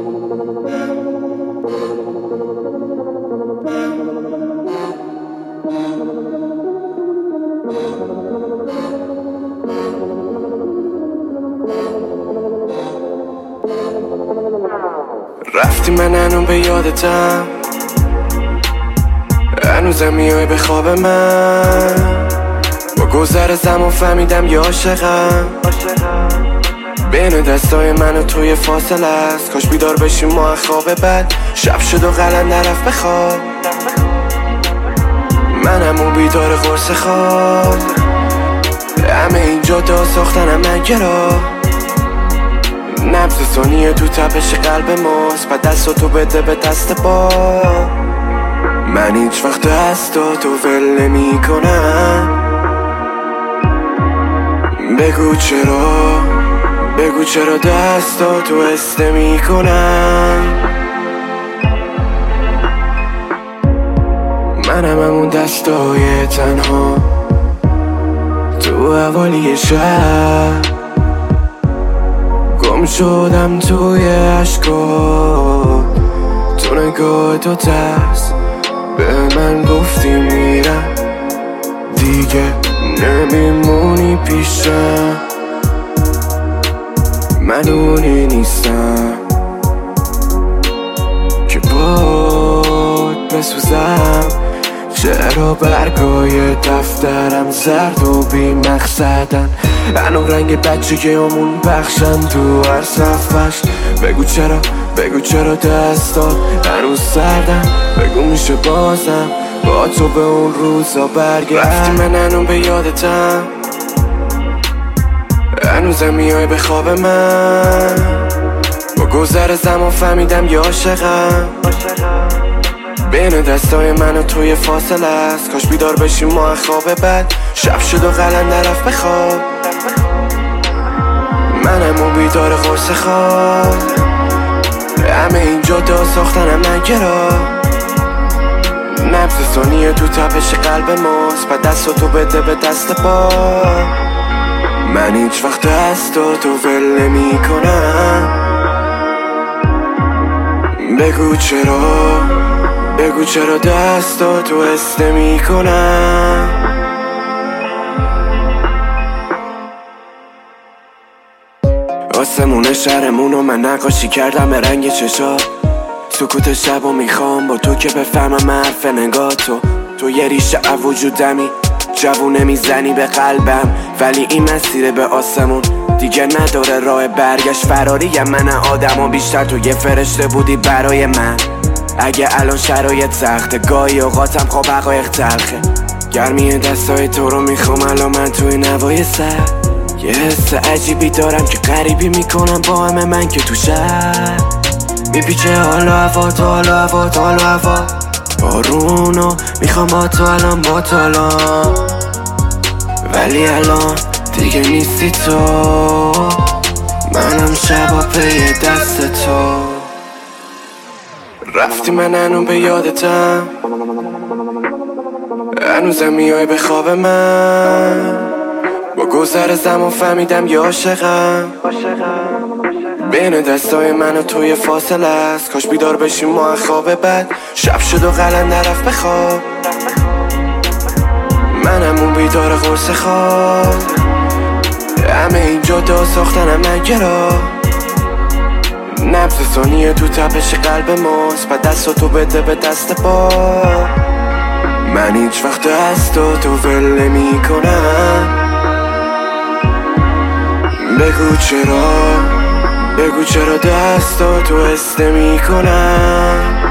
رفتی من هنوز به یادتم، هنوزم میای به خواب من. با گذر زمان فهمیدم یه عاشقم. بین دستای من و توی فاصله است. کاش بیدار بشیم ما از خواب بد. شب شد و قلندر رفت بخواب. من همون بیدار قرص خواب. همه اینجا دا ساختنم نگرا. نبض ثانیه تو تپش قلب ماست. بعد دستاتو بده به دست با. من هیچ وقت دستاتو ول نمی کنم. بگو چرا، بگو چرا دستاتو استه می کنم. منم همون دستای تنها تو حوالی شب. گم شدم توی عشقا. تو نگاه تو ترس به من گفتی میرم دیگه نمیمونی پیشم. من اونی نیستم که باد بسوزم. چرا برگای دفترم زرد و بی مقصدن. هنو رنگ بچگیامون بخشن تو هر صفحش. بگو چرا، بگو چرا دستات هنوز سردن. بگو میشه بازم با تو به اون روزا برگرد. رفتی من هنوز به یادتم، هنوزم میای به خواب من. با گذر زمان فهمیدم یه عاشقم. بین دستای من و توی فاصله است. کاش بیدار بشیم ما از خواب بد. شب شد و قلندر رفت بخواب. من همون بیدار قرص خواب. همه اینجا دا ساختنم نگرا. نبض ثانیه تو تپش قلب ماست. بعد دستاتو بده به دست با. من هیچ وقت دستاتو ول نمی کنم. بگو چرا، بگو چرا دستاتو استه می کنم. آسمون شهرمونو من نقاشی کردم به رنگ چشا. سکوت شبو میخوام با تو که بفهمم حرف نگاه تو. تو یه ریشه وجودمی، جوونه میزنی به قلبم. ولی این مسیر به آسمون دیگه نداره راه برگشت. فراریم من آدم و بیشتر تو یه فرشته بودی برای من. اگه الان شرایط سخته گاهی اوقاتم خواب حقایق تلخه. گرمی دستای تو رو میخوام الان من توی نوای سر. یه حس عجیبی دارم که غریبی میکنم با همه من که تو شهر. میپیچه حال و هوات، حال و هوات، حال و هوات. بارونو میخوام با تو الان، با تو الان. ولی الان دیگه نیستی تو. منم شبا پی دست تو. رفتی من هنوز به یادتم، هنوزم میای به خواب من. با گذر زمان فهمیدم یه عاشقم. بین دستای من و توی فاصله است. کاش بیدار بشیم ما از خواب بد. شب شد و قلندر رفت بخواب. من همون بیدار قرص خواب. همه اینجا دا ساختنم نگرا. نبض ثانیه تو تپش قلب ماست. بعد دستاتو بده به دست با. من هیچ وقت دستاتو ول نمی کنم. بگو چرا، بگو چرا دستاتو استه می کنم.